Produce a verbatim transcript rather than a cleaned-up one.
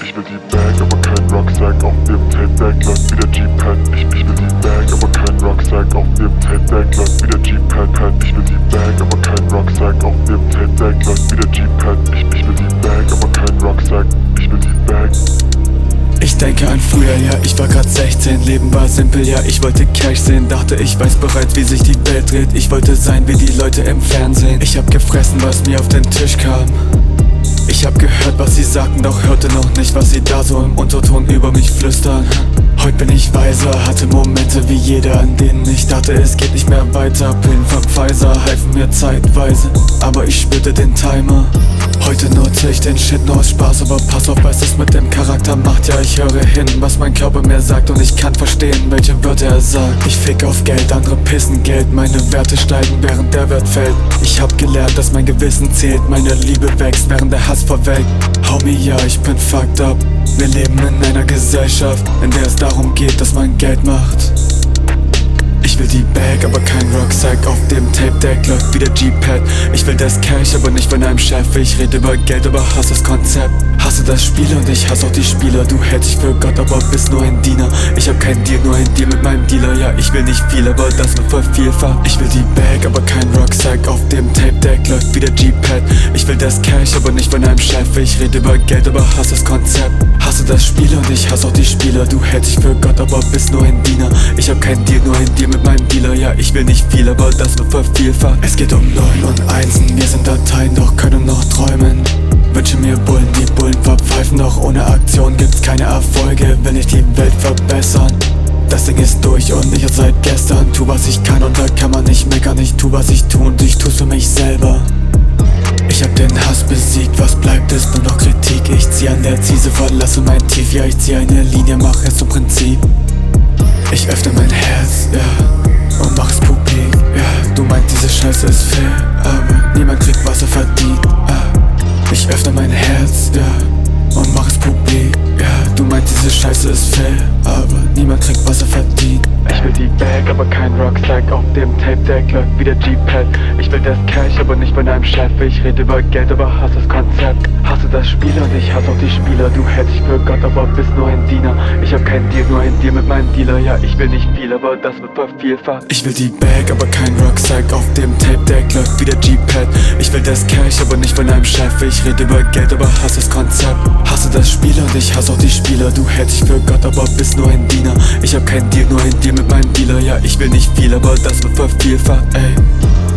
Ich will die Bag, aber kein Rucksack. Auf dem Tape-Deck läuft wieder G-Pad. Ich, ich will die Bag, aber kein Rucksack. Auf dem Tape-Deck läuft wieder G-Pad. Pad. Ich will die Bag, aber kein Rucksack. Auf dem Tape-Deck läuft wieder G-Pad. Ich, ich will die Bag, aber kein Rucksack. Ich will die Bag. Ich denke an früher, ja, ich war grad sechzehn. Leben war simpel, ja, ich wollte Cash sehen. Dachte, ich weiß bereits, wie sich die Welt dreht. Ich wollte sein wie die Leute im Fernsehen. Ich hab gefressen, was mir auf den Tisch kam. Ich hab gehört, was sie sagten, doch hörte noch nicht, was sie da so im Unterton über mich flüstern. Heute bin ich weiser, hatte Momente wie jeder, an denen ich dachte, es geht nicht mehr weiter. Pillen von Pfizer halfen mir zeitweise, aber ich spürte den Timer. Heute nutze ich den Shit nur aus Spaß, aber pass auf, was es mit dem Charakter macht. Ja, ich höre hin, was mein Körper mir sagt, und ich kann verstehen, welche Wörter er sagt. Ich fick auf Geld, andere pissen Geld, meine Werte steigen, während der Wert fällt. Ich hab gelernt, dass mein Gewissen zählt, meine Liebe wächst, während der Hass verwelkt. Homie, ja, ich bin fucked up. Wir leben in einer Gesellschaft, in der es darum geht, dass man Geld macht. Ich will die Bag, aber kein Rucksack. Auf dem Tape-Deck läuft wieder G-Pad. Ich will das Cash, aber nicht von einem Chef. Ich rede über Geld, aber hasse das Konzept. Hasse das Spiel und ich hasse auch die Spieler. Du hältst dich für Gott, aber bist nur ein Diener. Ich hab kein Deal, nur ein Deal mit meinem Dealer. Ja, ich will nicht viel, aber das wird vervielfacht. Ich will die Bag, aber kein Rucksack. Auf dem Tape-Deck läuft wieder G-Pad. Ich will das Cash, aber nicht von einem Chef. Ich rede über Geld, aber hasse das Konzept. Hasse das Spiel und ich hasse auch die Spieler. Du hältst dich für Gott, aber bist nur ein Diener. Ich hab kein Deal, nur ein Deal mit meinem Dealer. Ja, ich will nicht viel, aber das wird vervielfacht. Es geht um Nullen und Einsen. Wir sind Dateien, doch können noch träumen. Wünsche mir Bullen, die Bullen verpfeifen, doch ohne Aktion gibt's keine Erfolge. Will ich die Welt verbessern? Das Ding ist durch und nicht erst seit gestern. Tu was ich kann und da kann man nicht meckern. Ich tu was ich tu und ich tu's für mich selber. Ich hab den Hass besiegt, was bleibt ist nur noch Kritik. Ich zieh an der Ziese, verlasse mein Tief. Ja, ich zieh eine Linie, mach es zum Prinzip. Ich öffne mein Herz, ja, und mach es publik, ja. Du meint, diese Scheiße ist fair, aber niemand kriegt, was er verdient, ah. Ich öffne mein Herz, ja, und mach es publik, ja. Du meint, diese Scheiße ist fair, aber niemand kriegt, was er verdient. Ich will die Bag, aber kein Rucksack. Auf dem Tape-Deck läuft wieder G-Pad. Ich will das Cash, aber nicht von einem Chef. Ich rede über Geld, aber hasse das Konzept. Hasse das Spiel und ich hasse auch die Spieler. Du hältst dich für Gott, aber bist nur ein Diener. Ich hab kein Deal, nur ein Deal mit meinem Dealer. Ja, ich will nicht viel, aber das wird vervielfacht. Ich will die Bag, aber kein Rucksack. Auf dem Tape-Deck läuft wieder G-Pad. Ich will das Cash, aber nicht von einem Chef. Ich rede über Geld, aber hasse das Konzept. Hasse das Spiel und ich hasse auch die Spieler. Du hältst dich für Gott, aber bist nur ein Diener. Ich hab kein Deal, nur ein Deal mit meinem Dealer. Ja, ich will nicht viel, aber das wird vervielfacht, ey.